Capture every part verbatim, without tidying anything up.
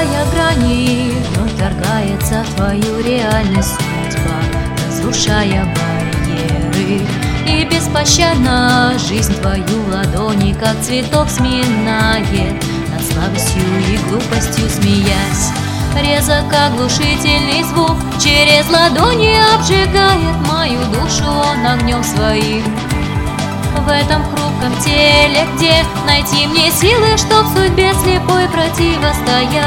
Разрушая грани, вновь вторгается в твою реальность судьба, разрушая барьеры. И беспощадно жизнь твою ладони, как цветок, сминает, над слабостью и глупостью смеясь. Резок оглушительный звук через ладони обжигает мою душу он огнем своим. В этом хрупком теле, где найти мне силы, чтоб судьбе слепой противостоять?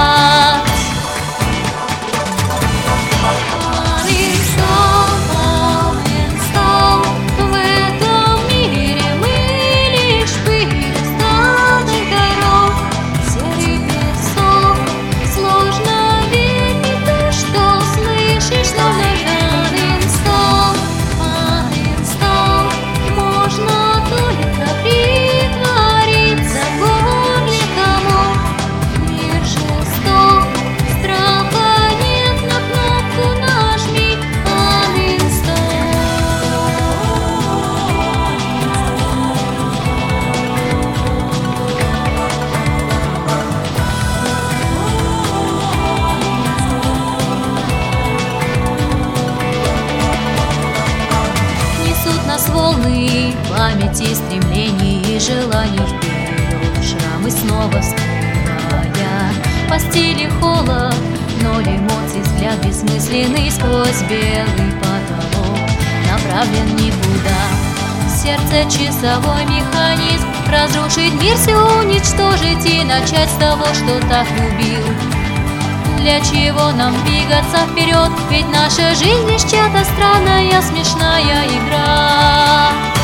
Волны памяти, стремлений и желаний вперед, шрамы снова вскрывая. Постели холод, ноль эмоций, взгляд бессмысленный сквозь белый потолок направлен никуда. Сердце часовой механизм, разрушить мир, все уничтожить и начать с того, что так любил. Для чего нам двигаться вперед? Ведь наша жизнь лишь чья-то странная, смешная игра.